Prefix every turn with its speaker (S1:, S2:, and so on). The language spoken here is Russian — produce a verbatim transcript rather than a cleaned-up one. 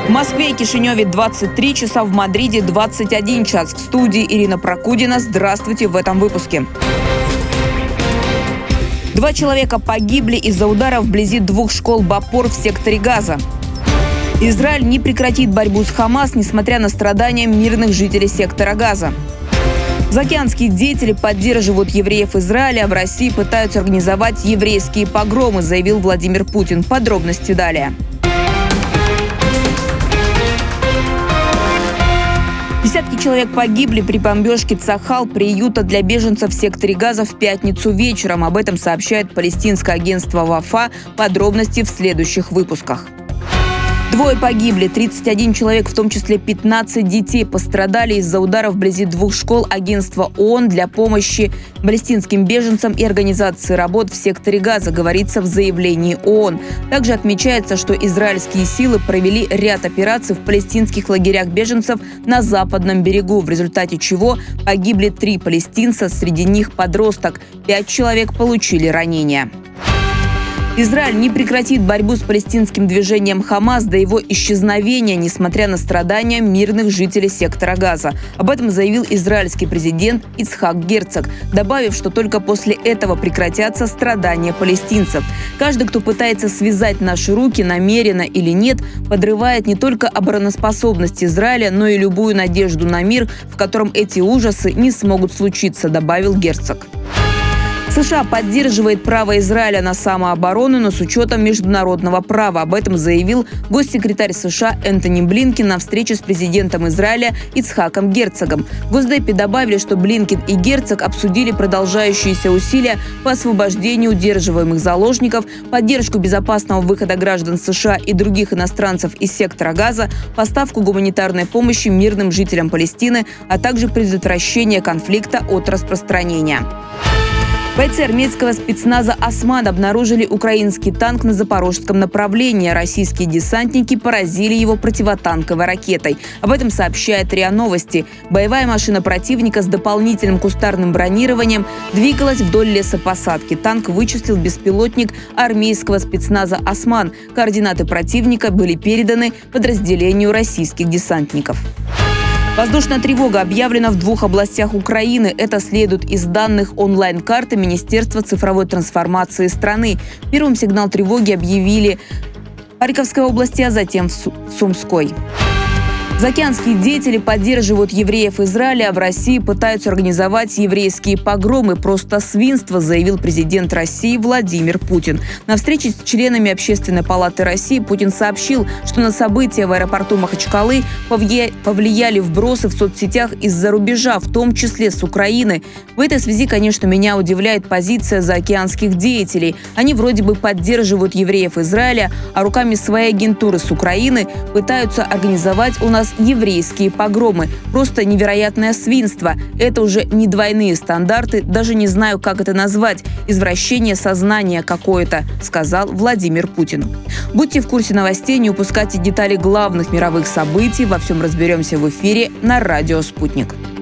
S1: В Москве и Кишиневе двадцать три часа, в Мадриде двадцать один час. В студии Ирина Прокудина. Здравствуйте в этом выпуске. Два человека погибли из-за удара вблизи двух школ Бапор в секторе Газа. Израиль не прекратит борьбу с Хамас, несмотря на страдания мирных жителей сектора Газа. Заокеанские деятели поддерживают евреев Израиля, а в России пытаются организовать еврейские погромы, заявил Владимир Путин. Подробности далее. Десятки человек погибли при бомбежке Цахал, приюта для беженцев в секторе Газа, в пятницу вечером. Об этом сообщает палестинское агентство Вафа. Подробности в следующих выпусках. Двое погибли, тридцать один человек, в том числе пятнадцать детей, пострадали из-за ударов вблизи двух школ агентства ООН для помощи палестинским беженцам и организации работ в секторе Газа, говорится в заявлении ООН. Также отмечается, что израильские силы провели ряд операций в палестинских лагерях беженцев на западном берегу, в результате чего погибли три палестинца, среди них подросток. Пять человек получили ранения. Израиль не прекратит борьбу с палестинским движением Хамас до его исчезновения, несмотря на страдания мирных жителей сектора Газа. Об этом заявил израильский президент Ицхак Герцог, добавив, что только после этого прекратятся страдания палестинцев. Каждый, кто пытается связать наши руки, намеренно или нет, подрывает не только обороноспособность Израиля, но и любую надежду на мир, в котором эти ужасы не смогут случиться, добавил Герцог. США поддерживает право Израиля на самооборону, но с учетом международного права. Об этом заявил госсекретарь США Энтони Блинкен на встрече с президентом Израиля Ицхаком Герцогом. В Госдепе добавили, что Блинкен и Герцог обсудили продолжающиеся усилия по освобождению удерживаемых заложников, поддержку безопасного выхода граждан США и других иностранцев из сектора Газа, поставку гуманитарной помощи мирным жителям Палестины, а также предотвращение конфликта от распространения. Бойцы армейского спецназа «Осман» обнаружили украинский танк на запорожском направлении. Российские десантники поразили его противотанковой ракетой. Об этом сообщает РИА Новости. Боевая машина противника с дополнительным кустарным бронированием двигалась вдоль лесопосадки. Танк вычислил беспилотник армейского спецназа «Осман». Координаты противника были переданы подразделению российских десантников. Воздушная тревога объявлена в двух областях Украины. Это следует из данных онлайн-карты Министерства цифровой трансформации страны. Первым сигнал тревоги объявили в Харьковской области, а затем в Сумской. Заокеанские деятели поддерживают евреев Израиля, а в России пытаются организовать еврейские погромы. Просто свинство, заявил президент России Владимир Путин. На встрече с членами Общественной палаты России Путин сообщил, что на события в аэропорту Махачкалы повлияли вбросы в соцсетях из-за рубежа, в том числе с Украины. В этой связи, конечно, меня удивляет позиция заокеанских деятелей. Они вроде бы поддерживают евреев Израиля, а руками своей агентуры с Украины пытаются организовать у нас еврейские погромы. Просто невероятное свинство. Это уже не двойные стандарты, даже не знаю, как это назвать. Извращение сознания какое-то, сказал Владимир Путин. Будьте в курсе новостей, не упускайте детали главных мировых событий. Во всем разберемся в эфире на радио «Спутник».